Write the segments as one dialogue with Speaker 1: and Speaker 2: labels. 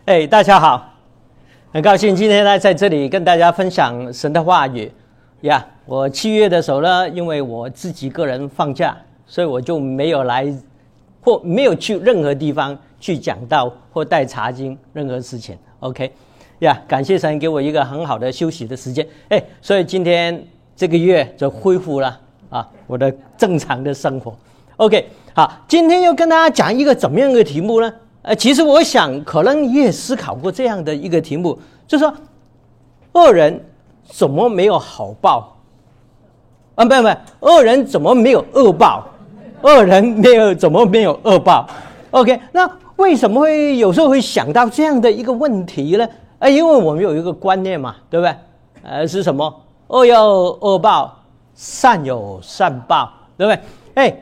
Speaker 1: 大家好，很高兴今天呢在这里跟大家分享神的话语呀。我7月的时候呢，因为我自己个人放假，所以我就没有来或没有去任何地方去讲道或带查经任何事情。OK 呀，感谢神给我一个很好的休息的时间。所以今天这个月就恢复了我的正常的生活。OK， 好，今天要跟大家讲一个怎么样的题目呢？其实我想可能你也思考过这样的一个题目，就是说恶人怎么没有好报不，恶人怎么没有恶报？恶人怎么没有恶报 ？OK， 那为什么会有时候会想到这样的一个问题呢？因为我们有一个观念嘛，对不对？是什么？恶有恶报，善有善报，对不对？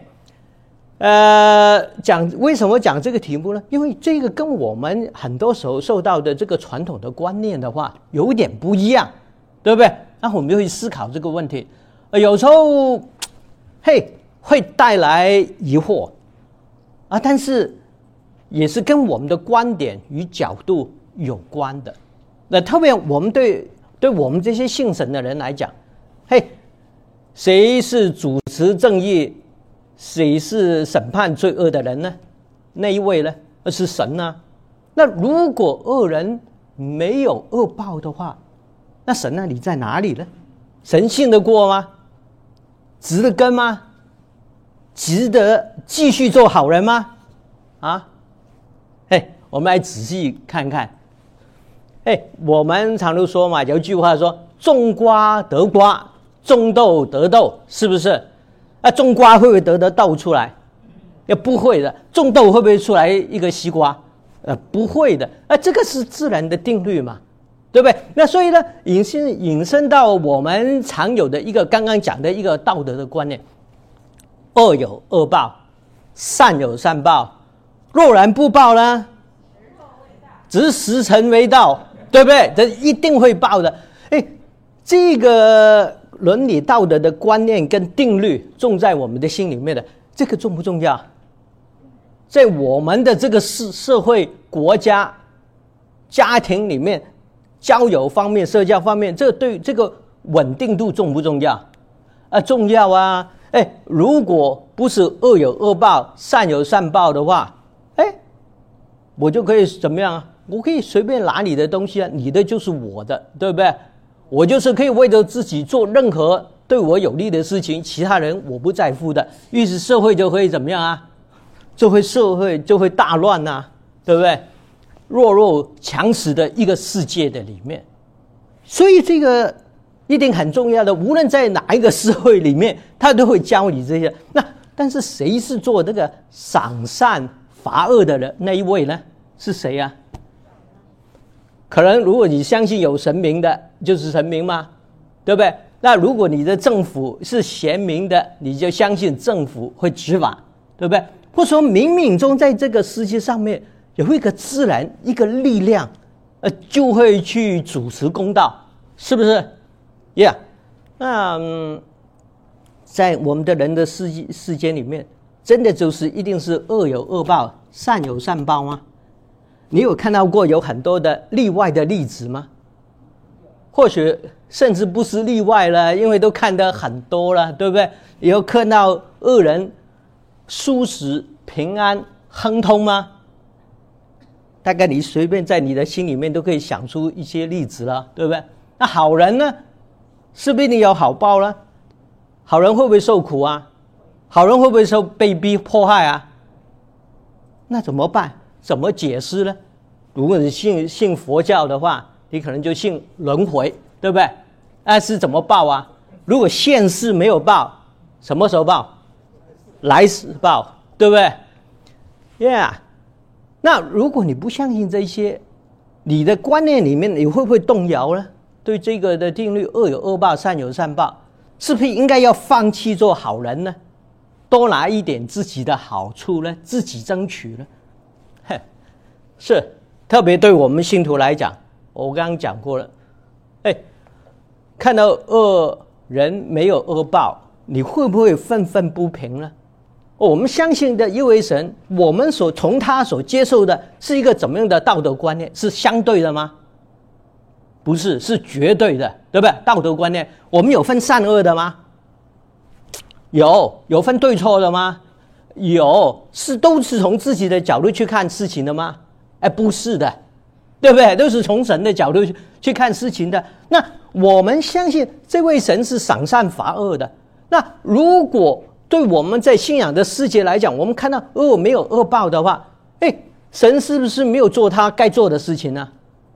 Speaker 1: 为什么讲这个题目呢？因为这个跟我们很多时候受到的这个传统的观念的话有点不一样，对不对？那我们就会思考这个问题，有时候会带来疑惑但是也是跟我们的观点与角度有关的。那特别我们对我们这些信神的人来讲，谁是主持正义，谁是审判罪恶的人呢？那一位呢？是神啊。那如果恶人没有恶报的话，那神呢？你在哪里呢？神信得过吗？值得跟吗？值得继续做好人吗？我们来仔细看看。我们常都说嘛，有一句话说种瓜得瓜，种豆得豆，是不是？种瓜会不会得豆出来？也不会的。种豆会不会出来一个西瓜？不会的。这个是自然的定律嘛，对不对？那所以呢，引申到我们常有的一个刚刚讲的一个道德的观念：恶有恶报，善有善报。若然不报呢，只时辰未到，对不对？这一定会报的。这个伦理道德的观念跟定律种在我们的心里面的，这个重不重要？在我们的这个社会、国家、家庭里面，交友方面、社交方面，这对这个稳定度重不重要？重要啊！如果不是恶有恶报，善有善报的话，我就可以怎么样啊？我可以随便拿你的东西啊，你的就是我的，对不对？我就是可以为了自己做任何对我有利的事情，其他人我不在乎的。于是社会就会怎么样啊？社会就会大乱啊，对不对？弱强食的一个世界的里面，所以这个一定很重要的。无论在哪一个社会里面，他都会教你这些。但是谁是做这个赏善罚恶的人那一位呢？是谁啊？可能如果你相信有神明的，就是神明嘛，对不对？那如果你的政府是贤明的，你就相信政府会执法，对不对？或者说冥冥中在这个世界上面有一个自然一个力量，就会去主持公道，是不是 ？Yeah， 那在我们的人的世间里面，真的就是一定是恶有恶报，善有善报吗？你有看到过有很多的例外的例子吗？或许甚至不是例外了，因为都看得很多了，对不对？有看到恶人舒适平安亨通吗？大概你随便在你的心里面都可以想出一些例子了，对不对？那好人呢？是不是你有好报了？好人会不会受苦啊？好人会不会被逼迫害啊？那怎么办？怎么解释呢？如果你信佛教的话，你可能就信轮回，对不对？是怎么报啊？如果现世没有报，什么时候报？来世报，对不对 ？Yeah。那如果你不相信这些，你的观念里面你会不会动摇呢？对这个的定律，恶有恶报，善有善报，是不是应该要放弃做好人呢？多拿一点自己的好处呢？自己争取呢？是，特别对我们信徒来讲，我刚刚讲过了，看到恶人没有恶报，你会不会愤愤不平呢？ 我们相信的一位神，我们从他所接受的是一个怎么样的道德观念？是相对的吗？不是，是绝对的，对不对？道德观念，我们有分善恶的吗？有分对错的吗？都是从自己的角度去看事情的吗？不是的，对不对？都是从神的角度去看事情的。那我们相信这位神是赏善罚恶的。那如果对我们在信仰的世界来讲，我们看到恶没有恶报的话，神是不是没有做他该做的事情呢？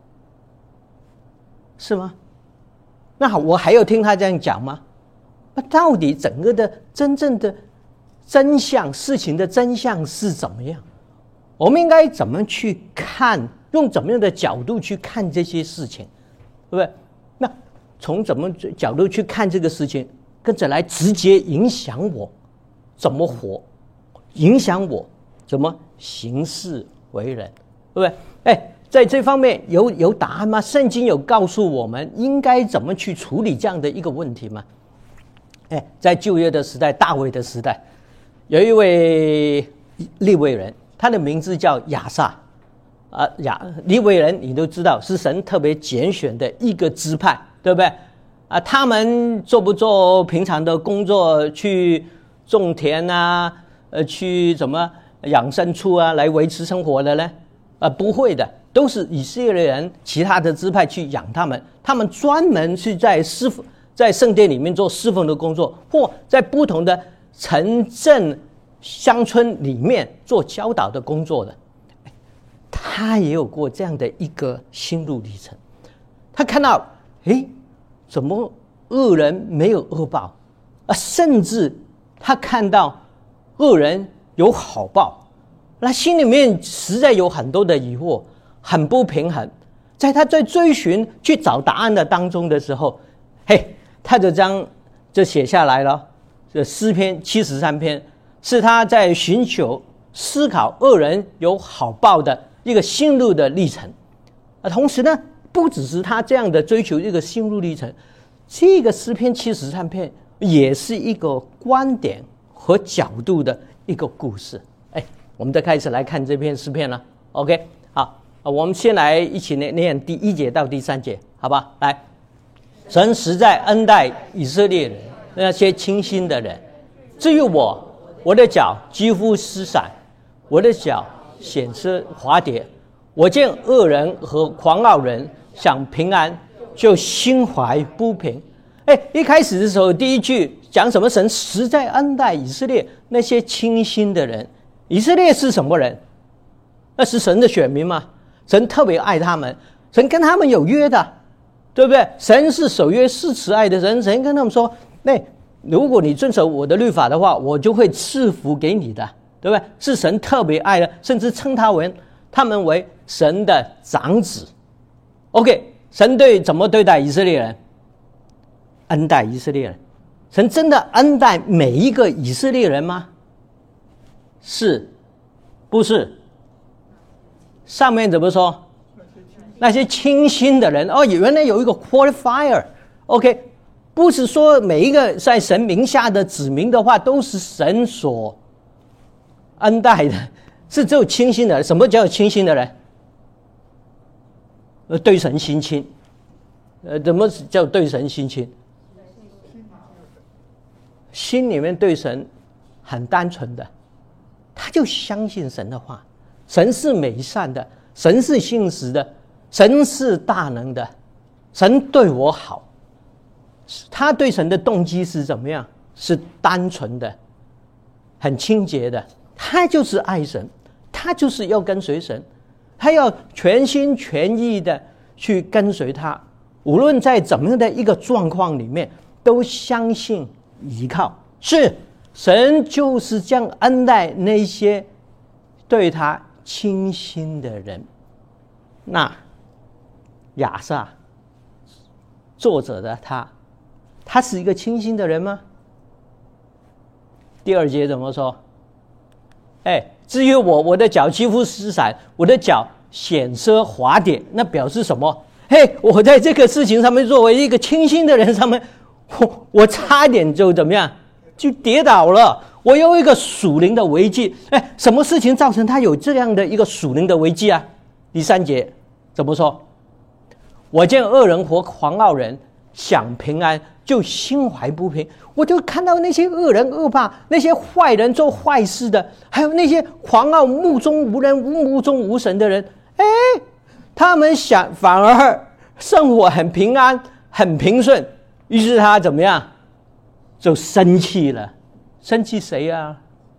Speaker 1: 是吗？那好，我还要听他这样讲吗？那到底整个的真正的真相，事情的真相是怎么样？我们应该怎么去看？用怎么样的角度去看这些事情，对不对？那从怎么角度去看这个事情，跟着来直接影响我怎么活，影响我怎么行事为人，对不对？在这方面有答案吗？圣经有告诉我们应该怎么去处理这样的一个问题吗？在旧约的时代，大卫的时代，有一位利未人，他的名字叫亚萨。利未人你都知道是神特别拣选的一个支派，对不对？他们做不做平常的工作，去种田啊，去怎么养牲畜啊，来维持生活的呢？不会的，都是以色列人其他的支派去养他们，他们专门是在圣殿里面做侍奉的工作，或在不同的城镇乡村里面做教导的工作的。他也有过这样的一个心路历程，他看到怎么恶人没有恶报，甚至他看到恶人有好报，他心里面实在有很多的疑惑，很不平衡。在他在追寻去找答案的当中的时候，他就写下来了。这诗篇73篇是他在寻求思考恶人有好报的一个心路的历程。同时呢，不只是他这样的追求一个心路历程，这个诗篇73篇也是一个观点和角度的一个故事。我们再开始来看这篇诗篇了。 OK， 好，我们先来一起念第1节到第3节，好吧？来，神实在恩待以色列人，那些清心的人。至于我的脚几乎失散，我的脚险些滑跌。我见恶人和狂傲人想平安，就心怀不平。一开始的时候，第一句讲什么？神实在恩待以色列那些清心的人。以色列是什么人？那是神的选民嘛，神特别爱他们，神跟他们有约的，对不对？神是守约是慈爱的神，神跟他们说，如果你遵守我的律法的话，我就会赐福给你的，对不对？是神特别爱的，甚至称他们为神的长子。 OK， 神怎么对待以色列人？恩待以色列人。神真的恩待每一个以色列人吗？是不是？上面怎么说？那些清心的人。原来有一个 qualifier。 OK， 不是说每一个在神名下的子民的话都是神所恩待的，是只有清心的人。什么叫清心的人？对神心亲。怎么叫对神心亲？心里面对神很单纯的，他就相信神的话，神是美善的，神是信实的，神是大能的，神对我好。他对神的动机是怎么样？是单纯的，很清洁的。他就是爱神，他就是要跟随神，他要全心全意的去跟随他，无论在怎么样的一个状况里面都相信依靠。是神就是这样恩待那些对他清心的人。那亚萨作者的他是一个清心的人吗？第2节怎么说？至于我的脚几乎失散，我的脚险些滑跌。那表示什么？我在这个事情上面作为一个清心的人上面，我差点就怎么样就跌倒了。我有一个属灵的危机。什么事情造成他有这样的一个属灵的危机啊？第3节怎么说？我见恶人和狂傲人享平安，就心怀不平。我就看到那些恶人恶霸，那些坏人做坏事的，还有那些狂傲目中无人、目中无神的人，他们反而生活很平安、很平顺。于是他怎么样？就生气了。生气谁啊？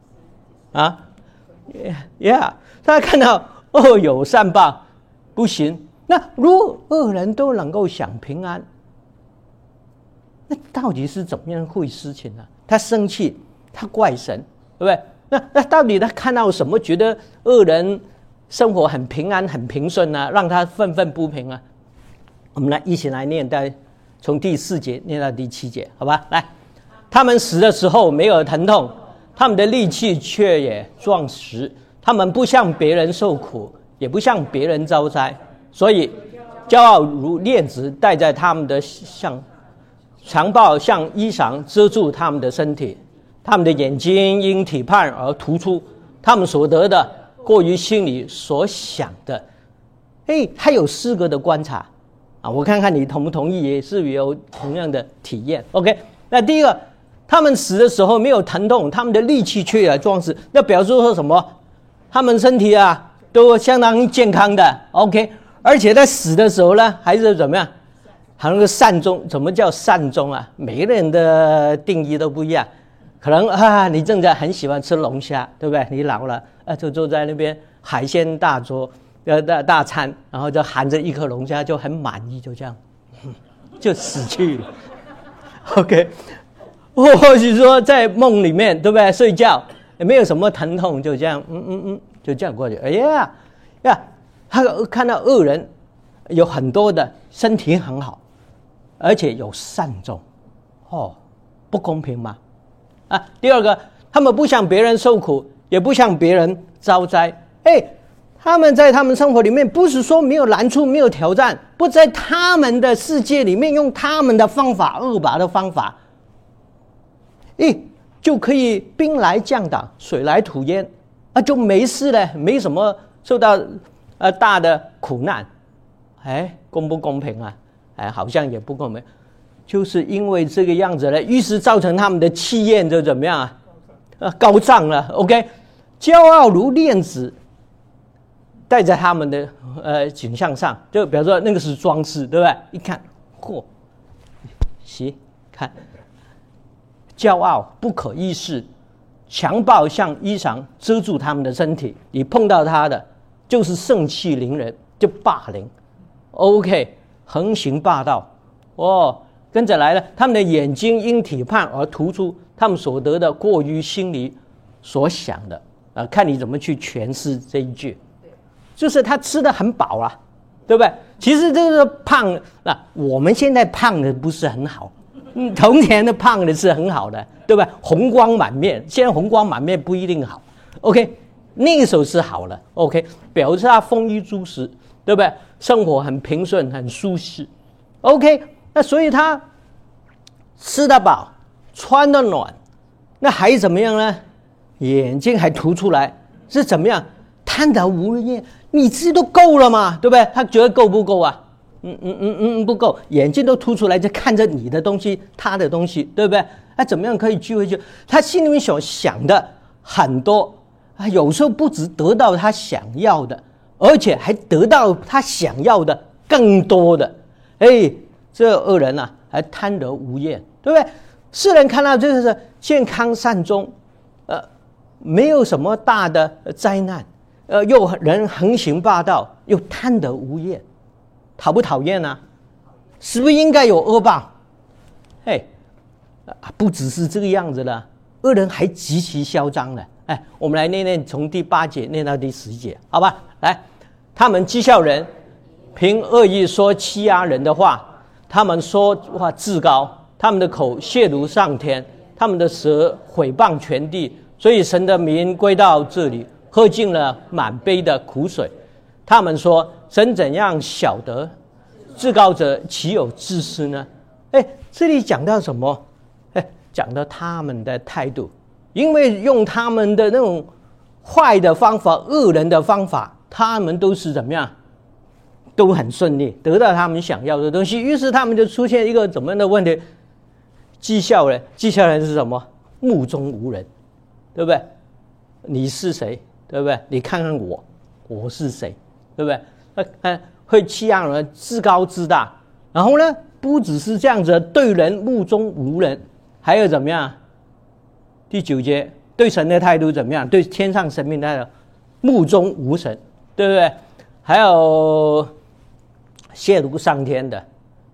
Speaker 1: 他看到恶有善报，不行。那如恶人都能够享平安，那到底是怎么样回事情呢？他生气，他怪神，对不对？那到底他看到什么，觉得恶人生活很平安、很平顺呢？让他愤愤不平啊？我们一起来念，从第4节念到第7节，好吧？来，他们死的时候没有疼痛，他们的力气却也壮实，他们不向别人受苦，也不向别人遭灾，所以骄傲如链子戴在他们的上，强暴像衣裳遮住他们的身体，他们的眼睛因体胖而突出，他们所得的过于心里所想的。他有4个的观察啊，我看看你同不同意，也是有同样的体验。OK， 那第一个，他们死的时候没有疼痛，他们的力气却也壮实，那表示说什么？他们身体都相当健康的。OK， 而且在死的时候呢，还是怎么样？好像个善终。怎么叫善终啊？每个人的定义都不一样。可能你正在很喜欢吃龙虾，对不对？你老了就坐在那边海鲜大桌大餐，然后就含着一颗龙虾就很满意，就这样就死去了。OK， 或许说在梦里面，对不对？睡觉也没有什么疼痛，就这样就这样过去。他看到恶人有很多的身体很好，而且有善终，不公平吗？第二个，他们不向别人受苦，也不向别人遭灾。他们在他们生活里面，不是说没有难处、没有挑战，不在他们的世界里面用他们的方法、恶霸的方法，就可以兵来将挡，水来土掩，就没事了，没什么受到大的苦难。公不公平啊？好像也不公平。就是因为这个样子呢，于是造成他们的气焰就怎么样高涨了。OK， 骄傲如链子戴在他们的颈项上，就比如说那个是装饰，对不对？一看，看，骄傲不可一世，强暴像衣裳遮住他们的身体，你碰到他的就是盛气凌人，就霸凌。OK， 横行霸道。跟着来了，他们的眼睛因体胖而突出，他们所得的过于心里所想的。看你怎么去诠释这一句。就是他吃得很饱啊，对不对？其实这个胖，我们现在胖的不是很好，从前的胖的是很好的，对吧？红光满面，现在红光满面不一定好。OK， 那个时候是好了。OK， 表示他丰衣足食，对不对？生活很平顺，很舒适。OK， 那所以他吃得饱，穿得暖，那还怎么样呢？眼睛还凸出来，是怎么样？贪得无厌，你自己都够了嘛，对不对？他觉得够不够啊？不够，眼睛都凸出来，就看着你的东西，他的东西，对不对？怎么样可以聚回去？他心里面所想的很多，有时候不止得到他想要的，而且还得到他想要的更多的。这恶人还贪得无厌，对不对？世人看到这是健康善终，没有什么大的灾难。又人横行霸道，又贪得无厌，讨不讨厌啊？是不是应该有恶报？不只是这个样子了，恶人还极其嚣张了。我们来念从第8节念到第10节，好吧？来，他们讥笑人，凭恶意说欺压人的话，他们说话自高，他们的口亵渎上天，他们的舌毁谤全地，所以神的名归到这里，喝尽了满杯的苦水。他们说，神怎样晓得？至高者岂有知识呢？这里讲到什么？ 讲到他们的态度，因为用他们的那种坏的方法、恶人的方法，他们都是怎么样，都很顺利，得到他们想要的东西。于是他们就出现一个怎么样的问题？讥笑人，讥笑人是什么？目中无人，对不对？你是谁？对不对？你看看我，我是谁？对不对？会欺让人，自高自大。然后呢，不只是这样子，对人目中无人，还有怎么样？第9节，对神的态度怎么样？对天上神明的态度，目中无神，对不对？还有亵渎上天的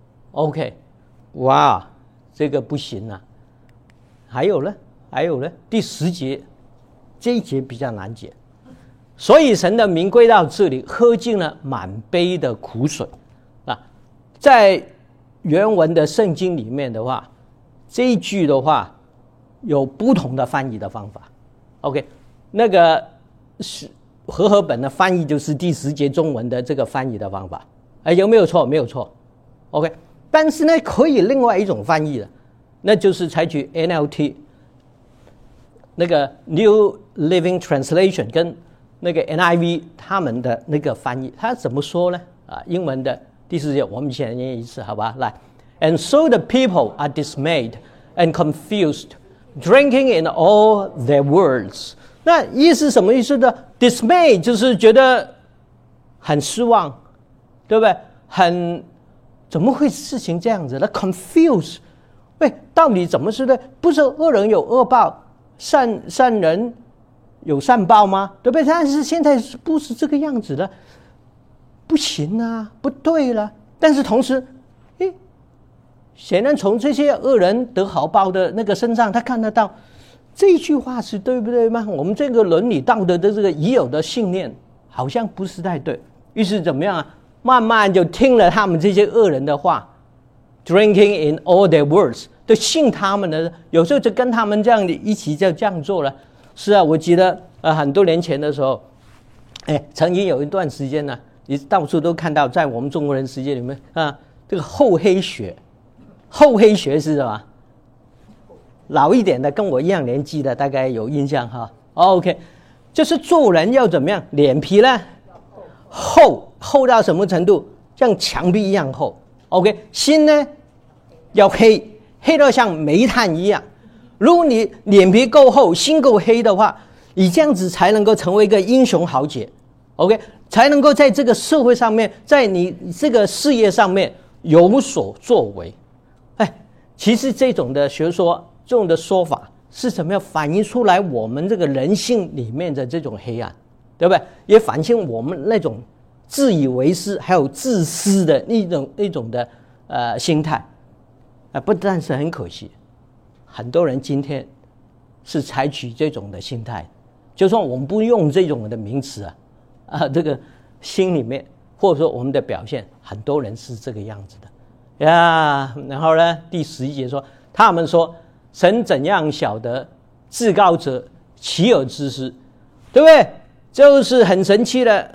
Speaker 1: ，OK， 哇，这个不行啊。还有呢，第10节，这一节比较难解。所以神的名归到这里，喝尽了满杯的苦水啊。在原文的圣经里面的话，这一句的话有不同的翻译的方法。OK， 那个是和合本的翻译就是第10节中文的这个翻译的方法，有没有错？没有错。OK， 但是呢，可以另外一种翻译的，那就是采取 NLT 那个 New Living Translation 跟那个 NIV 他们的那个翻译，他怎么说呢？英文的第4节，我们先念一次，好吧？来 ，And so the people are dismayed and confused, drinking in all their words。那意思什么意思呢 ？Dismay 就是觉得很失望，对不对？怎么会事情这样子？那 confused， 喂，到底怎么是的？不是恶人有恶报，善人有善报吗？对不对？但是现在不是这个样子的，不行啊，不对了。但是同时，显然从这些恶人得好报的那个身上，他看得到这句话是对不对吗？我们这个伦理道德的这个已有的信念好像不是太对，于是怎么样啊？慢慢就听了他们这些恶人的话 ，drinking in all their words， 就信他们的，有时候就跟他们这样一起就这样做了。是啊，我记得很多年前的时候，曾经有一段时间呢，你到处都看到，在我们中国人世界里面这个厚黑学是什么？老一点的跟我一样年纪的大概有印象哈。OK， 就是做人要怎么样？脸皮呢厚到什么程度？像墙壁一样厚。OK， 心呢要黑到像煤炭一样。如果你脸皮够厚，心够黑的话，你这样子才能够成为一个英雄豪杰。OK， 才能够在这个社会上面，在你这个事业上面有所作为。其实这种的学说，这种的说法是怎么样反映出来我们这个人性里面的这种黑暗，对不对？也反映我们那种自以为是还有自私的那种的心态。不但是很可惜，很多人今天是采取这种的心态，就算我们不用这种的名词这个心里面或者说我们的表现，很多人是这个样子的。然后呢，第11节说，他们说神怎样晓得至高者岂有知识，对不对？就是很神气的，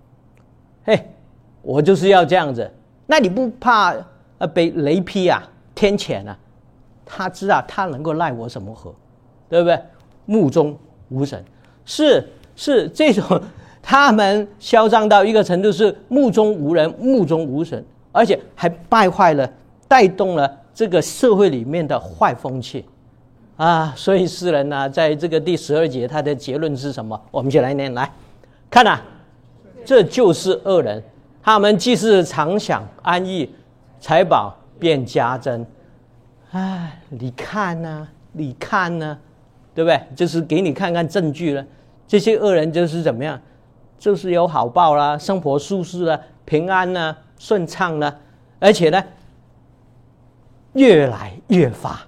Speaker 1: 我就是要这样子。那你不怕被雷劈啊、天谴啊？他知道他能够奈我什么何，对不对？目中无神，是这种，他们嚣张到一个程度，是目中无人、目中无神。而且还败坏了、带动了这个社会里面的坏风气所以诗人呢，在这个第12节，他的结论是什么？我们就来念，来看这就是恶人，他们既是常享安逸，财宝便加增。你看呢，对不对？就是给你看看证据了。这些恶人就是怎么样？就是有好报啦，生活舒适啦，平安啦，顺畅了，而且呢，越来越发，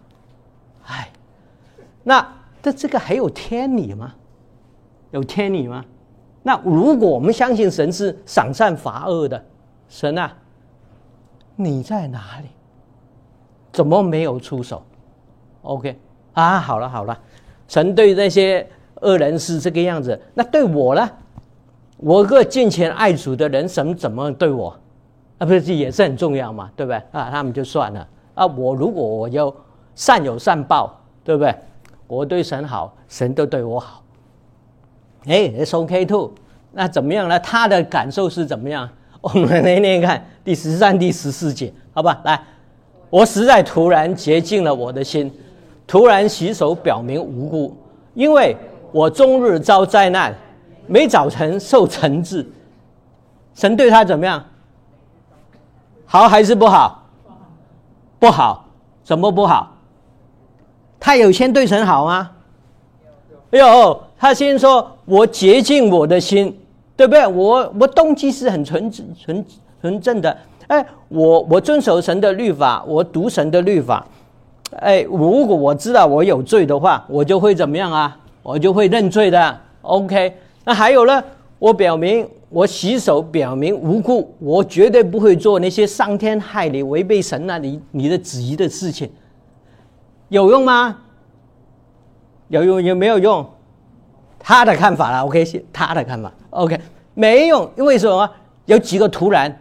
Speaker 1: 那这个还有天理吗？有天理吗？那如果我们相信神是赏善罚恶的神啊，你在哪里？怎么没有出手 ？OK 好了，神对那些恶人是这个样子，那对我呢？我个敬虔爱主的人，神怎么对我？不是也是很重要嘛，对不对？他们就算了我如果我有善有善报， 对不对？我对神好，神都对我好。it's okay too。那怎么样呢？他的感受是怎么样？我们来念看第13、第14节，好吧？来，我实在突然洁净了我的心，突然洗手表明无辜，因为我终日遭灾难，每早晨受惩治。神对他怎么样？好还是不好？不好。怎么不好？他有先对神好吗？有，他先说我洁净我的心，对不对？我动机是很纯正的。我遵守神的律法，我读神的律法。如果我知道我有罪的话，我就会怎么样啊？我就会认罪的。OK， 那还有呢？我洗手表明无辜，我绝对不会做那些伤天害理、违背神你的旨意的事情。有用吗？有没有用？他的看法啦 ，OK， 他的看法 ，OK， 没用，因为什么？有几个突然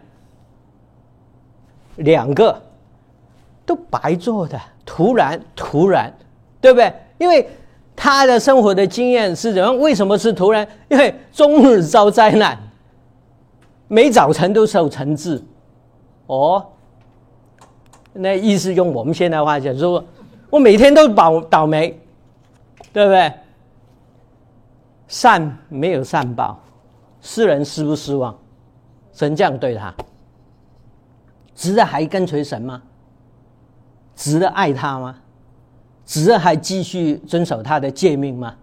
Speaker 1: ，2个都白做的，突然，对不对？因为他的生活的经验是怎样？为什么是突然？因为终日遭灾难，每早晨都受惩治。那意思用我们现在话讲说，我每天都倒霉，对不对？善没有善报，世人失不失望？神这样对他，值得还跟随神吗？值得爱他吗？值得还继续遵守他的诫命吗？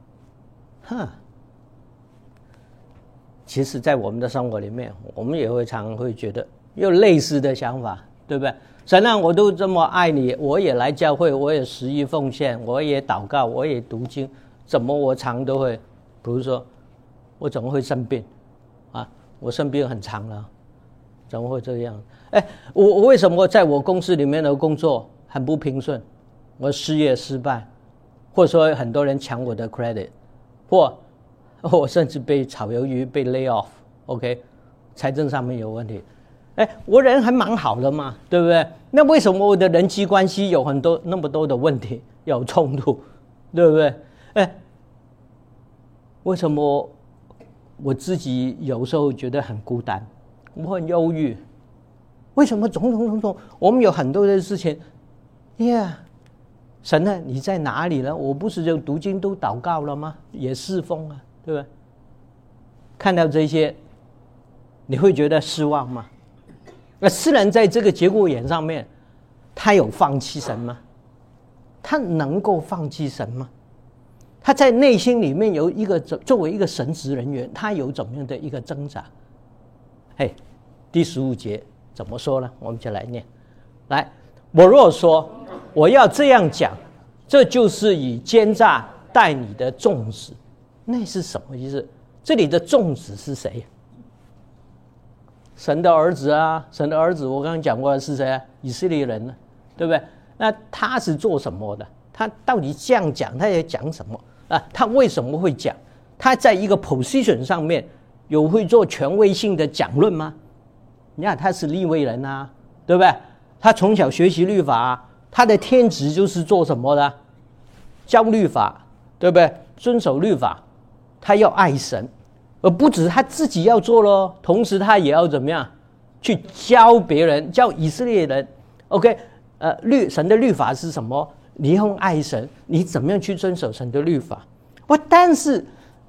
Speaker 1: 其实在我们的生活里面，我们也常会觉得有类似的想法，对不对？神啊，我都这么爱你，我也来教会，我也实意奉献，我也祷告，我也读经，怎么我常都会，比如说我怎么会生病啊？我生病很长了，怎么会这样？我为什么在我公司里面的工作很不平顺？我事业失败，或者说很多人抢我的 credit， 或我甚至被炒鱿鱼，被 lay off，OK， 财政上面有问题。我人还蛮好的嘛，对不对？那为什么我的人际关系有那么多的问题，有冲突，对不对？为什么我自己有时候觉得很孤单，我很忧郁？为什么种种？我们有很多的事情，神啊，你在哪里呢？我不是就读经都祷告了吗？也侍奉啊，对不对？看到这些，你会觉得失望吗？那世人在这个节骨眼上面，他有放弃神吗？他能够放弃神吗？他在内心里面有一个作为一个神职人员，他有怎么样的一个挣扎？第15节怎么说呢？我们就来念。来，我若说我要这样讲，这就是以奸诈待你的众子，那是什么意思？这里的众子是谁？神的儿子啊，神的儿子，我刚刚讲过的是谁啊？以色列人呢，对不对？那他是做什么的？他到底这样讲，他在讲什么啊？他为什么会讲？他在一个 position 上面有会做权威性的讲论吗？你看他是利未人啊，对不对？他从小学习律法啊，他的天职就是做什么的？教律法，对不对？遵守律法，他要爱神。而不止他自己要做咯，同时他也要怎么样去教别人，教以色列人。OK， 神的律法是什么？你用爱神，你怎么样去遵守神的律法？但是，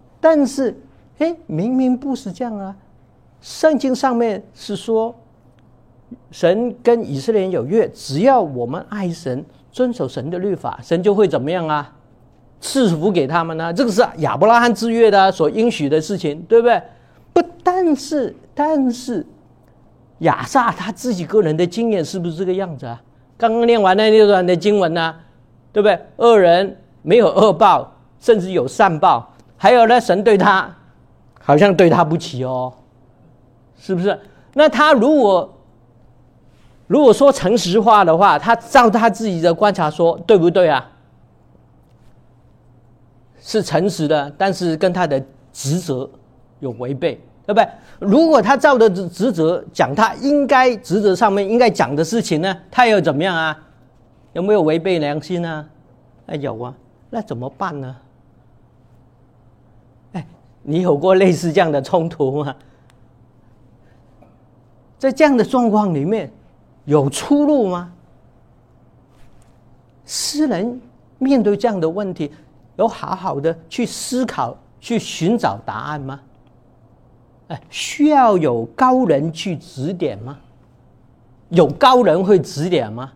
Speaker 1: 明明不是这样啊！圣经上面是说，神跟以色列人有约，只要我们爱神，遵守神的律法，神就会怎么样啊？赐福给他们呢？这个是亚伯拉罕之约的所应许的事情，对不对？但是亚撒他自己个人的经验是不是这个样子啊？刚刚念完那6段的经文呢，对不对？恶人没有恶报，甚至有善报。还有呢，神对他好像对他不起哦，是不是？那他如果说诚实话的话，他照他自己的观察说，对不对啊？是诚实的，但是跟他的职责有违背，对不对？如果他照着职责讲他应该职责上面应该讲的事情呢，他又怎么样啊？有没有违背良心啊？ 有啊，那怎么办呢？你有过类似这样的冲突吗？在这样的状况里面，有出路吗？诗人面对这样的问题，有好好的去思考、去寻找答案吗？需要有高人去指点吗？有高人会指点吗？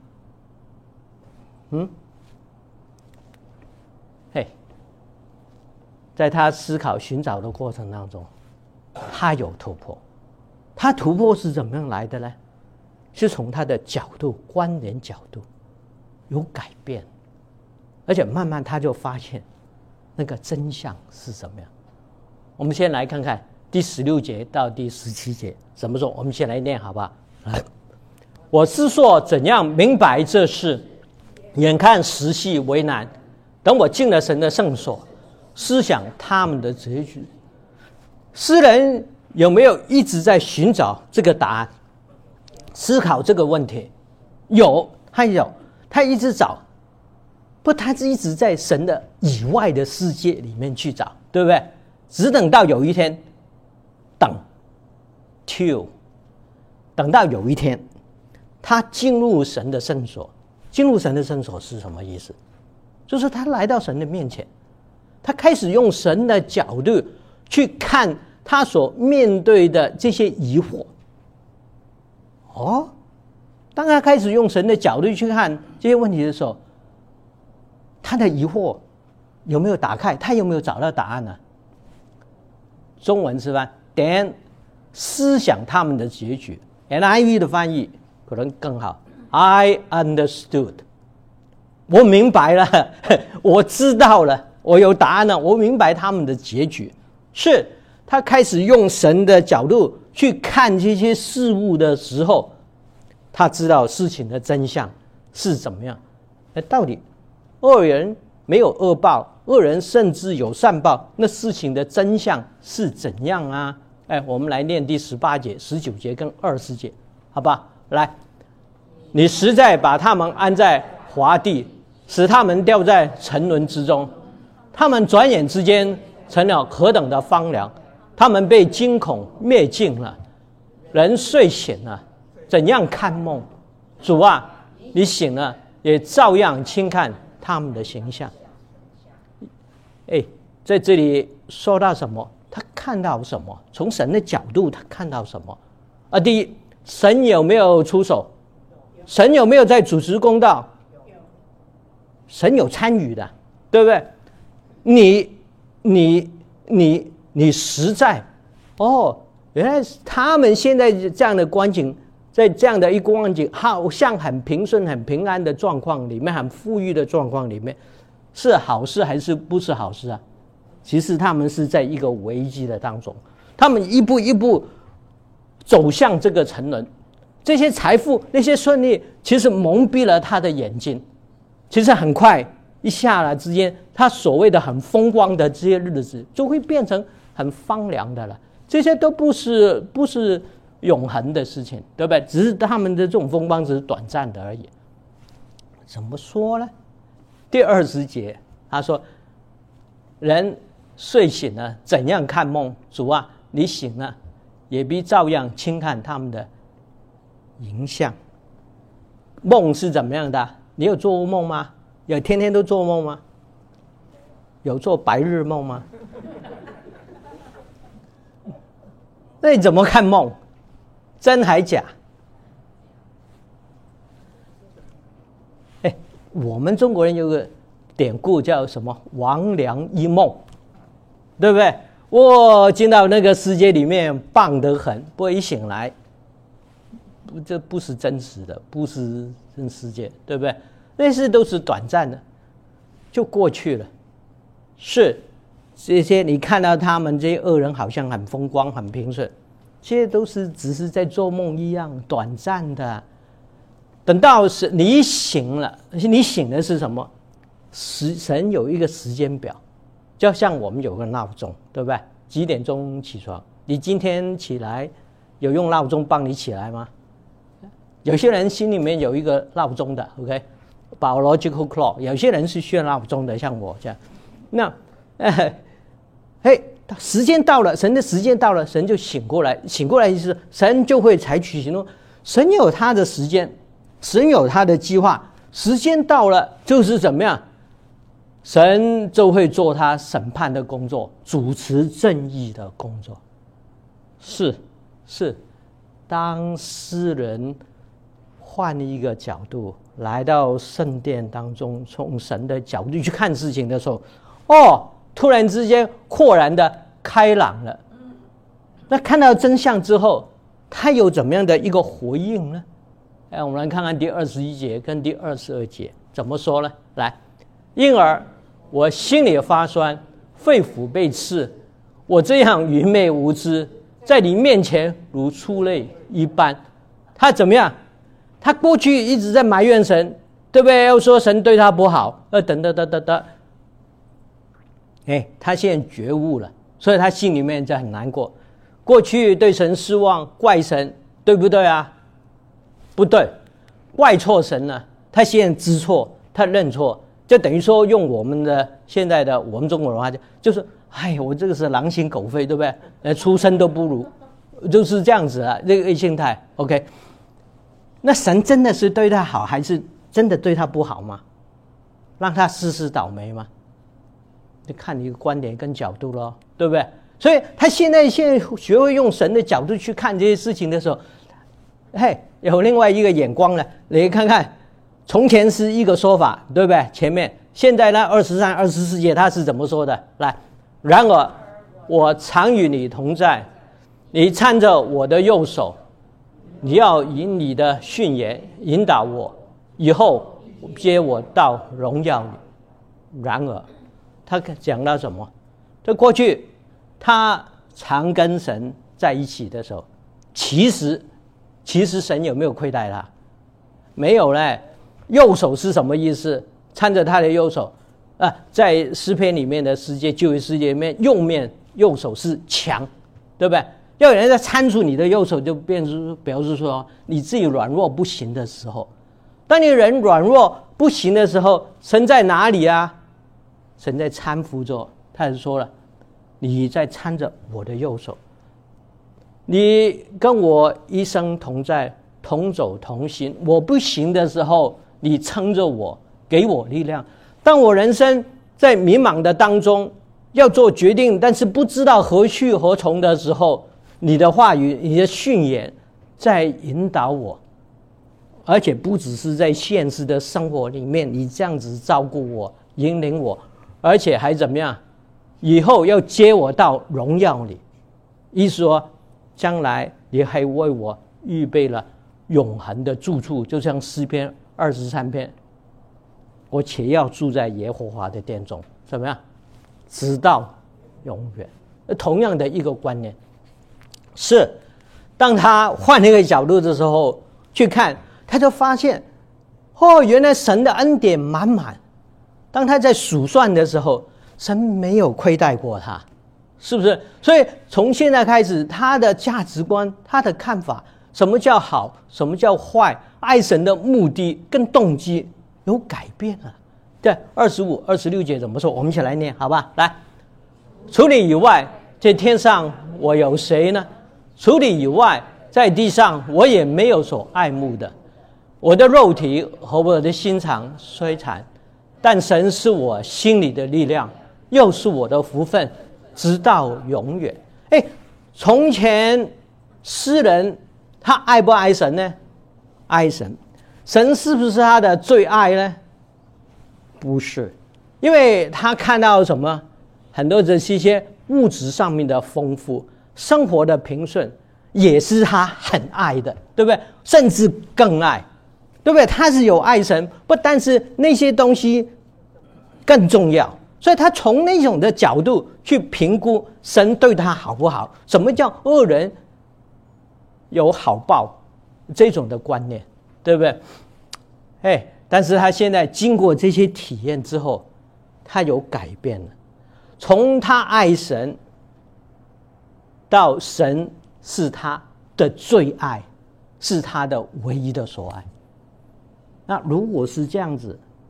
Speaker 1: 在他思考寻找的过程当中，他有突破。他突破是怎么样来的呢？是从他的角度、观点角度有改变，而且慢慢他就发现那个真相是什么样。我们先来看看第16节到第17节怎么说。我们先来念好不好？来，我思索怎样明白这事，眼看时系为难，等我进了神的圣所，思想他们的结局。诗人有没有一直在寻找这个答案，思考这个问题？有，他一直找，他是一直在神的以外的世界里面去找，对不对？只等到有一天，等到有一天他进入神的圣所。进入神的圣所是什么意思？就是他来到神的面前，他开始用神的角度去看他所面对的这些疑惑。当他开始用神的角度去看这些问题的时候，他的疑惑有没有打开？他有没有找到答案呢？中文是吧？点思想他们的结局。 NIV 的翻译可能更好。I understood， 我明白了，我知道了，我有答案了，我明白他们的结局。是他开始用神的角度去看这些事物的时候，他知道事情的真相是怎么样。到底恶人没有恶报，恶人甚至有善报，那事情的真相是怎样啊？我们来念第18节、19节跟20节，好吧？来，你实在把他们安在滑地，使他们掉在沉沦之中。他们转眼之间成了何等的荒凉，他们被惊恐灭尽了。人睡醒了，怎样看梦？主啊，你醒了，也照样轻看他们的形象。在这里说到什么？他看到什么？从神的角度，他看到什么？第一，神有没有出手？神有没有在主持公道？神有参与的，对不对？你实在原来他们现在这样的光景，在这样的一个光景，好像很平顺、很平安的状况里面，很富裕的状况里面，是好事还是不是好事啊？其实他们是在一个危机的当中，他们一步一步走向这个沉沦。这些财富、那些顺利，其实蒙蔽了他的眼睛。其实很快一下来之间，他所谓的很风光的这些日子，就会变成很荒凉的了。这些都不是永恒的事情，对不对？只是他们的这种风光只是短暂的而已。怎么说呢？第20节他说，人睡醒了，怎样看梦？主啊，你醒了，也必照样轻看他们的影像。梦是怎么样的？你有做梦吗？有天天都做梦吗？有做白日梦吗？那你怎么看梦？真还假？我们中国人有个典故叫什么？王良一梦，对不对？我进到那个世界里面棒得很，不过一醒来，这不是真实的，不是真世界，对不对？那些都是短暂的，就过去了。是这些你看到他们这些恶人好像很风光、很平顺，这些都是只是在做梦一样，短暂的。等到你醒了，你醒的是什么？神有一个时间表，就像我们有个闹钟，对不对？几点钟起床？你今天起来有用闹钟帮你起来吗？有些人心里面有一个闹钟的 ，OK， biological clock， 有些人是需要闹钟的，像我这样。那时间到了，神的时间到了，神就醒过来。醒过来意思，神就会采取行动。神有他的时间，神有他的计划。时间到了，就是怎么样？神就会做他审判的工作，主持正义的工作。是，当诗人换一个角度来到圣殿当中，从神的角度去看事情的时候，突然之间豁然的开朗了。那看到真相之后，他有怎么样的一个回应呢？我们来看看第21节跟第22节怎么说呢？来，因而我心里发酸，肺腑被刺，我这样愚昧无知，在你面前如畜类一般。他怎么样？他过去一直在埋怨神，对不对？又说神对他不好，等。他现在觉悟了，所以他心里面就很难过。过去对神失望，怪神，对不对啊？不对，怪错神了。他现在知错，他认错，就等于说用我们的现在的我们中国人话就是我这个是狼心狗肺，对不对？出生都不如，就是这样子啊，这个心态。OK， 那神真的是对他好，还是真的对他不好吗？让他事事倒霉吗？就看你的观点跟角度咯，对不对？所以他现在学会用神的角度去看这些事情的时候，有另外一个眼光了。你看看，从前是一个说法，对不对？前面现在呢，23、24节他是怎么说的？来，然而我常与你同在，你搀着我的右手，你要以你的训言引导我，以后接我到荣耀里。然而他讲到什么？这过去他常跟神在一起的时候，其实神有没有亏待他？没有嘞。右手是什么意思？搀着他的右手在诗篇里面的旧约世界里面，右手是强，对不对？要有人在搀住你的右手，就表示说你自己软弱不行的时候。当你人软弱不行的时候，神在哪里啊？神在搀扶着，他就说了，你在搀着我的右手，你跟我一生同在，同走同行。我不行的时候，你撑着我，给我力量。当我人生在迷茫的当中，要做决定，但是不知道何去何从的时候，你的话语，你的训言在引导我。而且不只是在现实的生活里面，你这样子照顾我，引领我，而且还怎么样？以后要接我到荣耀里，意思说将来你还为我预备了永恒的住处，就像诗篇23篇，我且要住在耶和华的殿中，怎么样？直到永远。同样的一个观念，是当他换一个角度的时候去看，他就发现原来神的恩典满满。当他在数算的时候，神没有亏待过他，是不是？所以从现在开始，他的价值观，他的看法，什么叫好，什么叫坏，爱神的目的跟动机有改变了。对，25、26节怎么说？我们一起来念，好吧？来，除你以外，在天上我有谁呢？除你以外，在地上我也没有所爱慕的。我的肉体和我的心肠衰残，但神是我心里的力量，又是我的福分，直到永远。从前诗人他爱不爱神呢？爱神。神是不是他的最爱呢？不是，因为他看到什么？很多这些物质上面的丰富，生活的平顺，也是他很爱的，对不对？甚至更爱，对不对？他是有爱神，不但是那些东西更重要，所以他从那种的角度去评估神对他好不好，什么叫恶人有好报这种的观念，对不对？但是他现在经过这些体验之后，他有改变了，从他爱神到神是他的最爱，是他的唯一的所爱。那如果是这样子，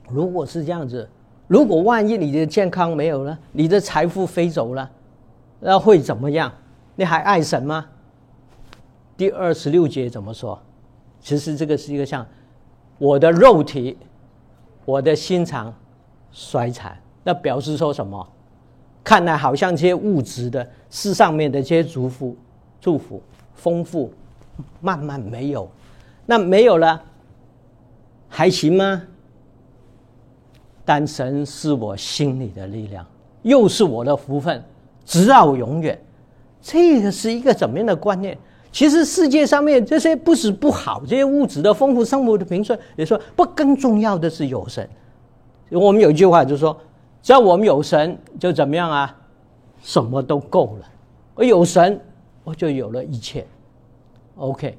Speaker 1: 如果是这样子，如果万一你的健康没有了，你的财富飞走了，那会怎么样？你还爱神吗？第26节怎么说？其实这个是一个像我的肉体，我的心肠衰残，那表示说什么？看来好像这些物质的世上面的这些祝福丰富慢慢没有，那没有了还行吗？但神是我心里的力量，又是我的福分，直到永远。这个是一个怎么样的观念？其实世界上面这些不是不好，这些物质的丰富，生活的平顺，也说不更重要的是有神。我们有一句话就是说，只要我们有神，就怎么样啊？什么都够了。而有神，我就有了一切。OK，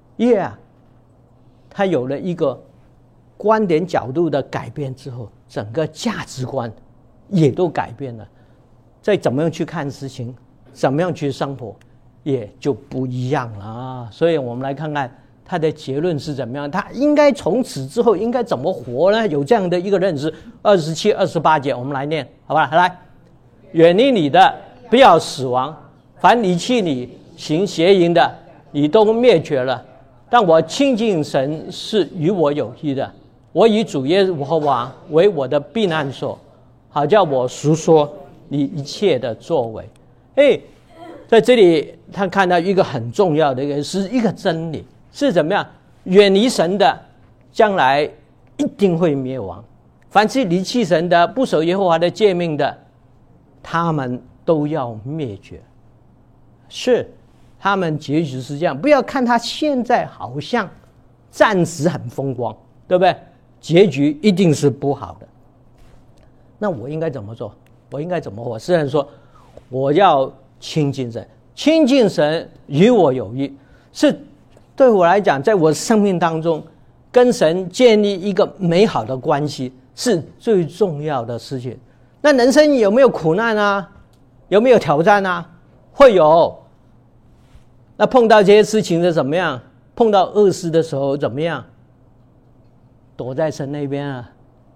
Speaker 1: 他有了一个观点角度的改变之后，整个价值观也都改变了。再怎么样去看事情，怎么样去生活，也就不一样了啊。所以我们来看看他的结论是怎么样，他应该从此之后应该怎么活呢？有这样的一个认识。27、28节我们来念，好吧？来，远离你的不要死亡，凡离弃你行邪淫的，你都灭绝了。但我亲近神是与我有益的，我以主耶和华为我的避难所，好叫我述说你一切的作为。在这里他看到一个很重要的一个真理，是怎么样？远离神的将来一定会灭亡，凡是离弃神的不守耶和华的诫命的，他们都要灭绝。是他们结局是这样。不要看他现在好像暂时很风光，对不对？结局一定是不好的。那我应该怎么做？我应该怎么活？虽然说我要亲近神，亲近神与我有益，是对我来讲，在我生命当中跟神建立一个美好的关系是最重要的事情。那人生有没有苦难啊？有没有挑战啊？会有。那碰到这些事情是怎么样？碰到恶事的时候怎么样？躲在神那边啊。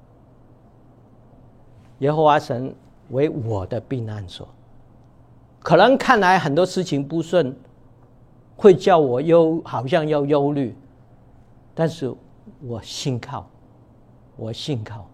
Speaker 1: 耶和华神为我的避难所。可能看来很多事情不顺，会叫我好像要忧虑，但是我信靠，我信靠。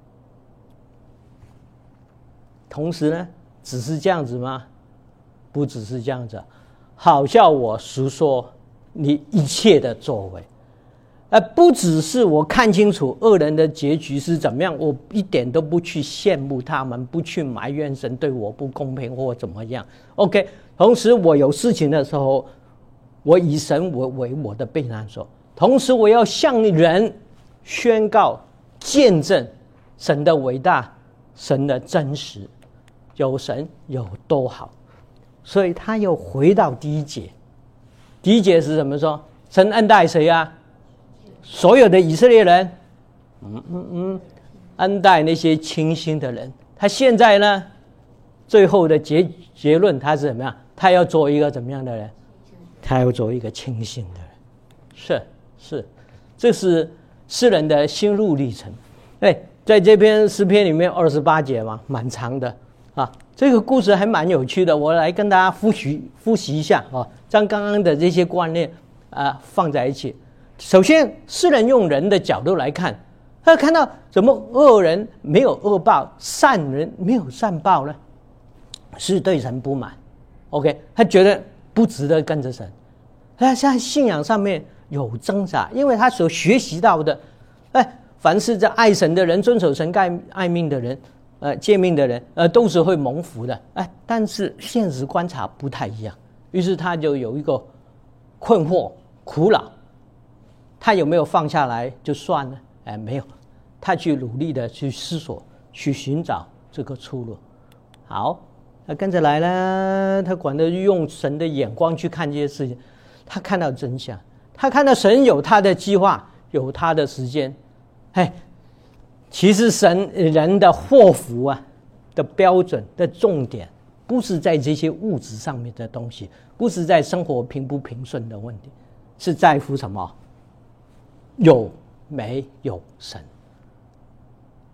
Speaker 1: 同时呢，只是这样子吗？不只是这样子，好叫我述说你一切的作为。不只是我看清楚恶人的结局是怎么样，我一点都不去羡慕他们，不去埋怨神对我不公平或怎么样。OK， 同时我有事情的时候，我以神为我的避难所，同时我要向人宣告、见证神的伟大、神的真实，有神有多好。所以他又回到第一节，第一节是怎么说？神恩待谁啊？所有的以色列人，恩待那些清心的人。他现在呢，最后的结论他是怎么样？他要做一个怎么样的人？他要做一个清心的人。是，这是诗人的心路历程。在这篇诗篇里面28节嘛，蛮长的啊。这个故事还蛮有趣的，我来跟大家复习一下啊，将刚刚的这些观念放在一起。首先，诗人用人的角度来看，他看到怎么恶人没有恶报，善人没有善报呢？是对神不满。OK， 他觉得不值得跟着神，他在信仰上面有挣扎，因为他所学习到的，凡是在爱神的人、遵守神爱命的人、诫命的人，都是会蒙福的。但是现实观察不太一样，于是他就有一个困惑、苦恼。他有没有放下来就算了？没有，他去努力的去思索，去寻找这个出路。好，他跟着来了，他管得用神的眼光去看这些事情，他看到真相，他看到神有他的计划，有他的时间。其实人的祸福的标准的重点，不是在这些物质上面的东西，不是在生活平不平顺的问题，是在乎什么？有没有神？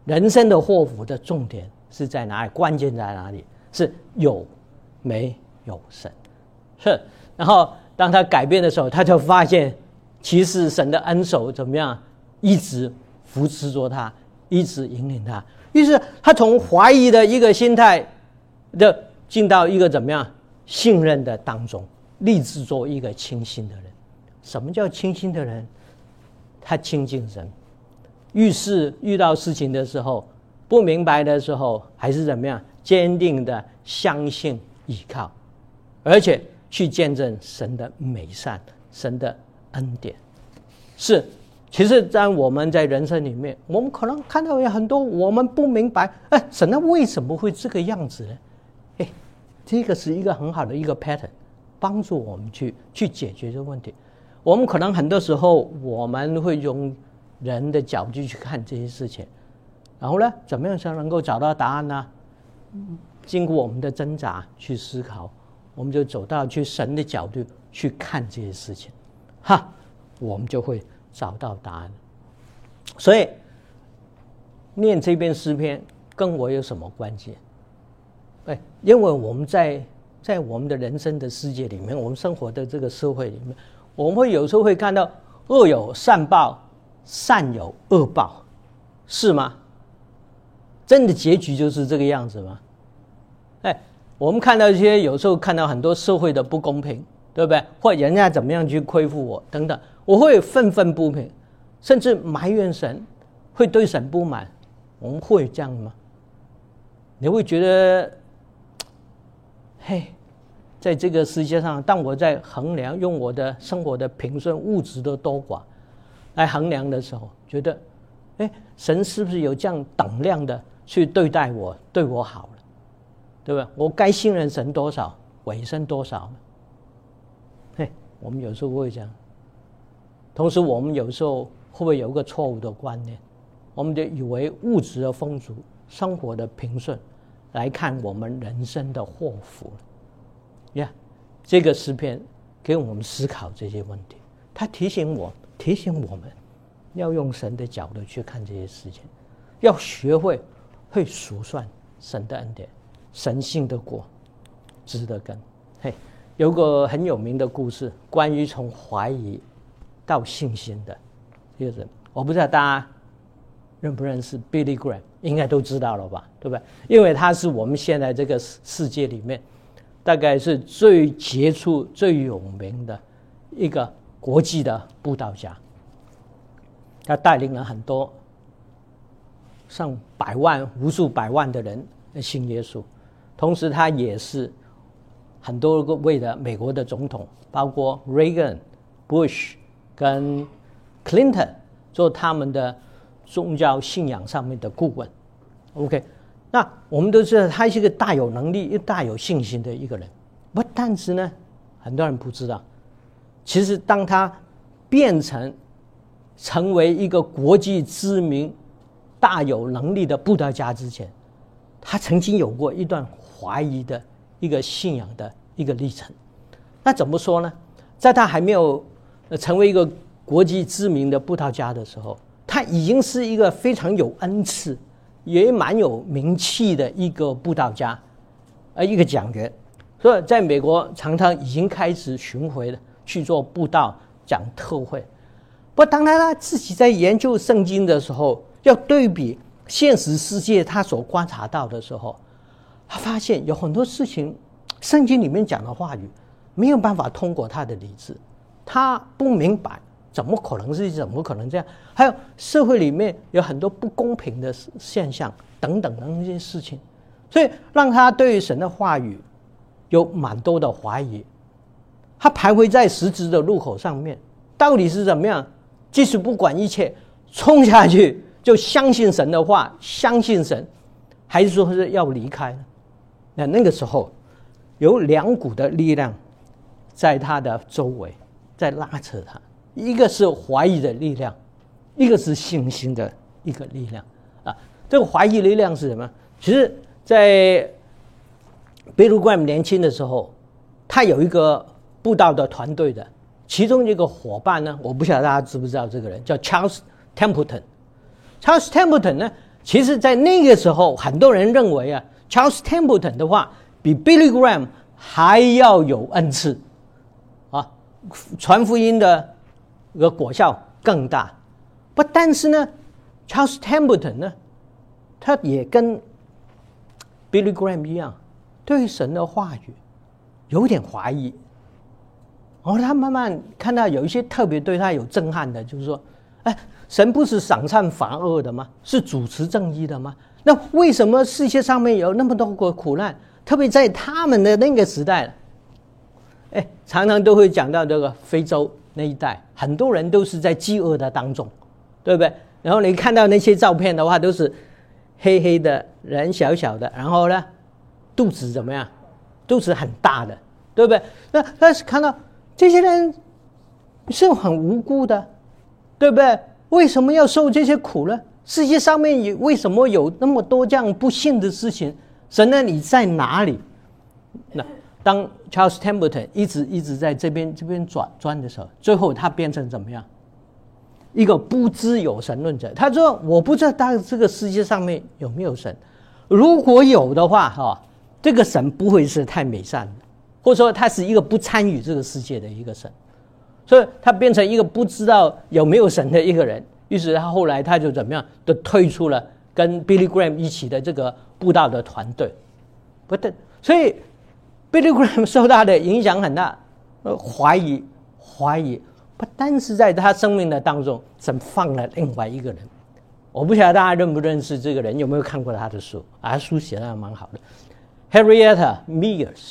Speaker 1: 人生的祸福的重点是在哪里？关键在哪里？是有没有神？是。然后当他改变的时候，他就发现，其实神的恩手怎么样，一直扶持着他，一直引领他。于是他从怀疑的一个心态的进到一个怎么样信任的当中，立志做一个清心的人。什么叫清心的人？他亲近神，遇到事情的时候，不明白的时候，还是怎么样坚定的相信依靠，而且去见证神的美善，神的恩典。是，其实在我们在人生里面，我们可能看到有很多我们不明白，神呢为什么会这个样子呢？这个是一个很好的一个 pattern， 帮助我们去解决这个问题。我们可能很多时候我们会用人的角度去看这些事情，然后呢，怎么样才能够找到答案呢？经过我们的挣扎去思考，我们就走到去神的角度去看这些事情，我们就会找到答案。所以念这篇诗篇跟我有什么关系？因为我们在我们的人生的世界里面，我们生活的这个社会里面，我们会有时候会看到恶有善报，善有恶报，是吗？真的结局就是这个样子吗？我们看到一些，有时候看到很多社会的不公平，对不对？或者人家怎么样去亏负我等等，我会愤愤不平，甚至埋怨神，会对神不满。我们会这样吗？你会觉得，在这个世界上，当我在衡量用我的生活的平顺、物质的多寡来衡量的时候，觉得，神是不是有这样等量的去对待我，对我好了，对吧？我该信任神多少，委身多少呢？我们有时候会这样。同时，我们有时候会不会有一个错误的观念？我们就以为物质的丰足、生活的平顺来看我们人生的祸福。这个诗篇给我们思考这些问题，他提醒我们要用神的角度去看这些事情，要学会数算神的恩典，神性的果，值得跟。有个很有名的故事，关于从怀疑到信心的一个人，我不知道大家认不认识 Billy Graham， 应该都知道了吧，对不对？因为他是我们现在这个世界里面大概是最杰出、最有名的一个国际的布道家。他带领了很多上百万、无数百万的人信耶稣，同时他也是很多位的美国的总统，包括 Reagan、Bush 跟 Clinton 做他们的宗教信仰上面的顾问。OK。那我们都知道他是一个大有能力又大有信心的一个人，但是呢，很多人不知道，其实当他成为一个国际知名大有能力的布道家之前，他曾经有过一段怀疑的一个信仰的一个历程。那怎么说呢？在他还没有成为一个国际知名的布道家的时候，他已经是一个非常有恩赐也蛮有名气的一个布道家，一个讲员，所以在美国常常已经开始巡回了，去做布道讲特会。当他自己在研究圣经的时候，要对比现实世界他所观察到的时候，他发现有很多事情，圣经里面讲的话语没有办法通过他的理智，他不明白。怎么可能这样？还有社会里面有很多不公平的现象等等那些事情，所以让他对于神的话语有蛮多的怀疑。他徘徊在十字的路口上面，到底是怎么样？即使不管一切，冲下去就相信神的话，相信神，还是说是要离开呢？那个时候有两股的力量在他的周围在拉扯他。一个是怀疑的力量，一个是信心的一个力量这个怀疑力量是什么？其实在Billy Graham年轻的时候，他有一个布道的团队的，其中一个伙伴呢，我不晓得大家知不知道这个人叫 Charles Templeton。 Charles Templeton 呢， 其实在那个时候，很多人认为啊 Charles Templeton 的话比 Billy Graham 还要有恩赐啊，传福音的一个果效更大。不，但是呢 Charles Templeton 呢，他也跟 Billy Graham 一样，对神的话语有点怀疑。他慢慢看到有一些特别对他有震撼的，就是说，神不是赏善罚恶的吗？是主持正义的吗？那为什么世界上面有那么多个苦难？特别在他们的那个时代，常常都会讲到这个非洲那一带，很多人都是在饥饿的当中，对不对？然后你看到那些照片的话，都是黑黑的人，小小的，然后呢，肚子怎么样？肚子很大的，对不对？那是看到这些人是很无辜的，对不对？为什么要受这些苦呢？世界上面为什么有那么多这样不幸的事情？神呢，你在哪里？那当 Charles Templeton 一直在这边转的时候，最后他变成怎么样？一个不知有神论者。他说：“我不知道这个世界上面有没有神，如果有的话，这个神不会是太美善的，或者说他是一个不参与这个世界的一个神。”所以他变成一个不知道有没有神的一个人。于是他后来他就怎么样，就退出了跟 Billy Graham 一起的这个布道的团队。不对，所以 Billy Graham 受他的影响很大，怀疑。不但是在他生命的当中，神放了另外一个人。我不晓得大家认不认识这个人，有没有看过他的书？书写得蛮好的 ，Henrietta Mears。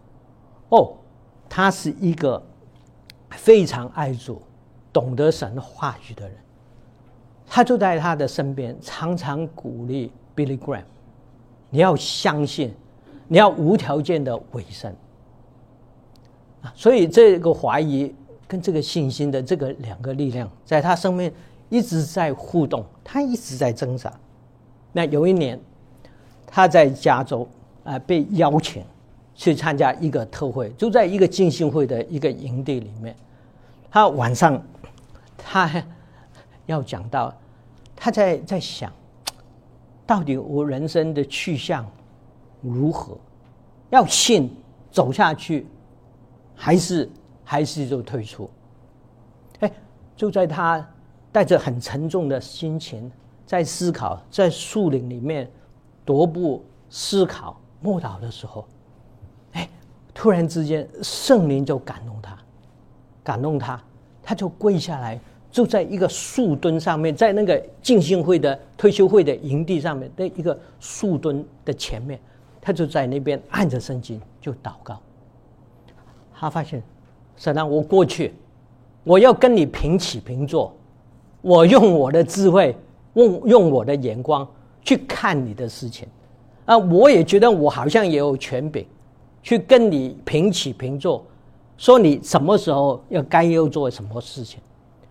Speaker 1: 他是一个非常爱主、懂得神话语的人。他就在他的身边，常常鼓励 Billy Graham： 你要相信，你要无条件的委身。所以这个怀疑跟这个信心的这个两个力量，在他生命一直在互动，他一直在挣扎。那有一年，他在加州被邀请去参加一个特会，就在一个浸信会的一个营地里面。他晚上，他要讲到，他在想，到底我人生的去向如何？要信走下去，还是就退出？就在他带着很沉重的心情在思考，在树林里面踱步思考默祷的时候，突然之间圣灵就感动他，他就跪下来，就在一个树墩上面，在那个浸信会的退休会的营地上面的一个树墩的前面，他就在那边按着圣经就祷告。他发现，神啊，我过去我要跟你平起平坐，我用我的智慧，用我的眼光去看你的事情我也觉得我好像也有权柄去跟你平起平坐，说你什么时候该要做什么事情。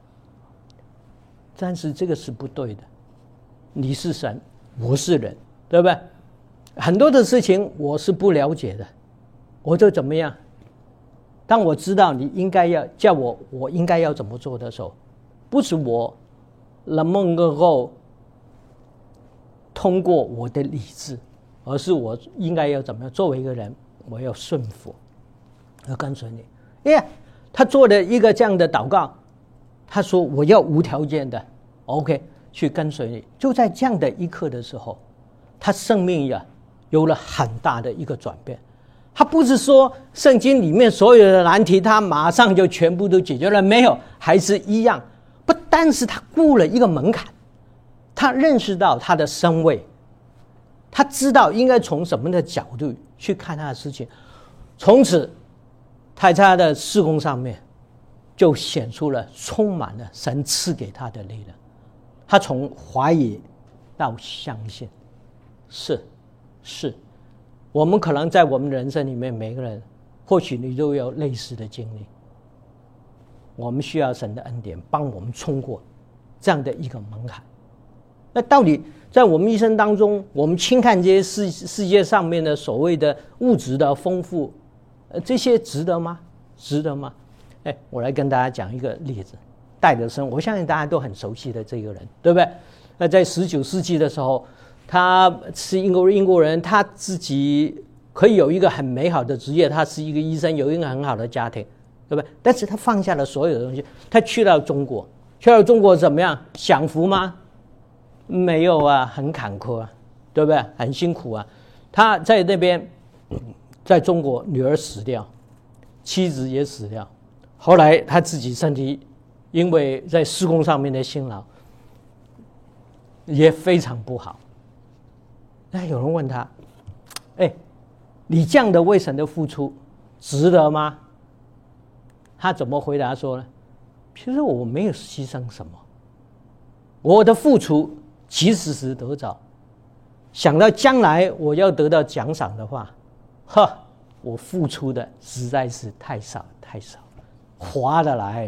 Speaker 1: 但是这个是不对的，你是神，我是人，对不对？很多的事情我是不了解的，我就怎么样？当我知道你应该要叫我应该要怎么做的时候，不是我能够通过我的理智，而是我应该要怎么样？作为一个人，我要顺服，要跟随你。他做了一个这样的祷告，他说我要无条件的 OK 去跟随你。就在这样的一刻的时候，他生命有了很大的一个转变。他不是说圣经里面所有的难题他马上就全部都解决了，没有，还是一样。不但是他过了一个门槛，他认识到他的身位，他知道应该从什么的角度去看他的事情。从此他在他的事工上面就显出了充满了神赐给他的力量。他从怀疑到相信。是我们可能在我们人生里面，每个人或许你都有类似的经历。我们需要神的恩典帮我们冲过这样的一个门槛。那到底在我们一生当中，我们轻看这些世界上面的所谓的物质的丰富，这些值得吗？值得吗？我来跟大家讲一个例子。戴德生，我相信大家都很熟悉的这个人，对不对？ 那在19世纪的时候，他是英国人，他自己可以有一个很美好的职业，他是一个医生，有一个很好的家庭，对不对？但是他放下了所有的东西，他去到中国，怎么样？享福吗？没有啊，很坎坷啊，对不对？很辛苦啊。他在那边，在中国，女儿死掉，妻子也死掉，后来他自己身体因为在施工上面的辛劳也非常不好。那有人问他，你这样的为神的付出值得吗？他怎么回答说呢？其实我没有牺牲什么，我的付出即使是得着，想到将来我要得到奖赏的话，我付出的实在是太少太少，划得来，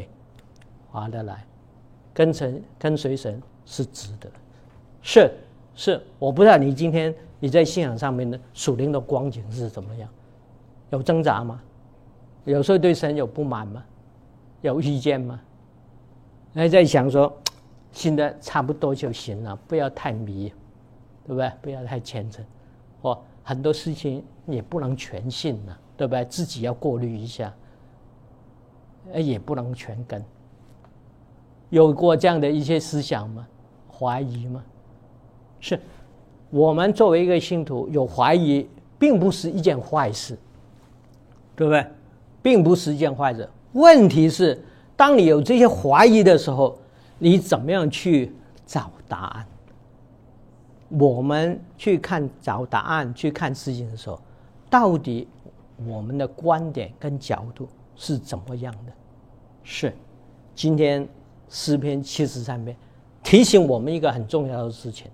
Speaker 1: 跟随神是值得。是，我不知道你今天你在信仰上面的属灵的光景是怎么样，有挣扎吗？有时候对神有不满吗？有意见吗？还在想说信的差不多就行了，不要太迷，对不对？不要太虔诚，很多事情也不能全信了，对不对？自己要过滤一下，也不能全跟。有过这样的一些思想吗？怀疑吗？是，我们作为一个信徒有怀疑，并不是一件坏事，对不对？并不是一件坏事。问题是，当你有这些怀疑的时候，你怎么样去找答案？我们去找答案，去看事情的时候，到底我们的观点跟角度是怎么样的？是，今天诗篇73篇提醒我们一个很重要的事情，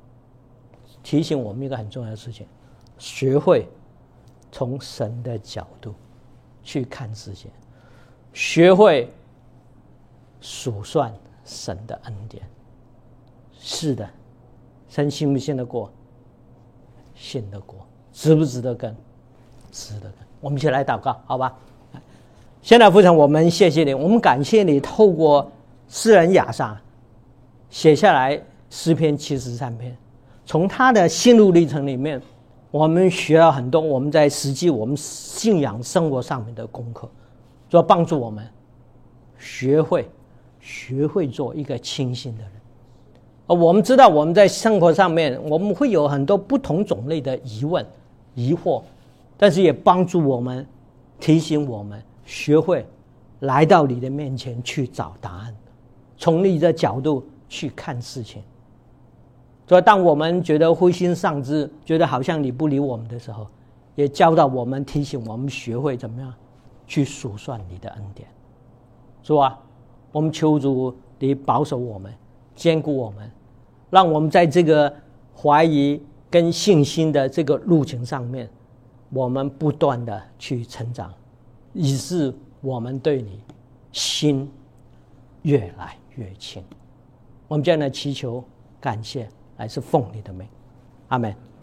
Speaker 1: 学会从神的角度去看事情，学会数算神的恩典。是的，神信不信得过？信得过。值不值得跟？值得跟。我们一起来祷告，好吧？现在父神，我们谢谢你，我们感谢你透过诗人亚萨写下来诗篇73篇，从他的心路历程里面，我们学了很多我们在实际我们信仰生活上面的功课，就要帮助我们学会做一个清心的人。我们知道我们在生活上面我们会有很多不同种类的疑问疑惑，但是也帮助我们提醒我们学会来到你的面前去找答案，从你的角度去看事情。所以当我们觉得灰心丧志，觉得好像你不理我们的时候，也教导我们提醒我们学会怎么样去数算你的恩典。主啊，我们求主你保守我们，坚固我们，让我们在这个怀疑跟信心的这个路程上面，我们不断的去成长，以致我们对你心越来越亲。我们这样的祈求感谢，来自奉你的名，阿们。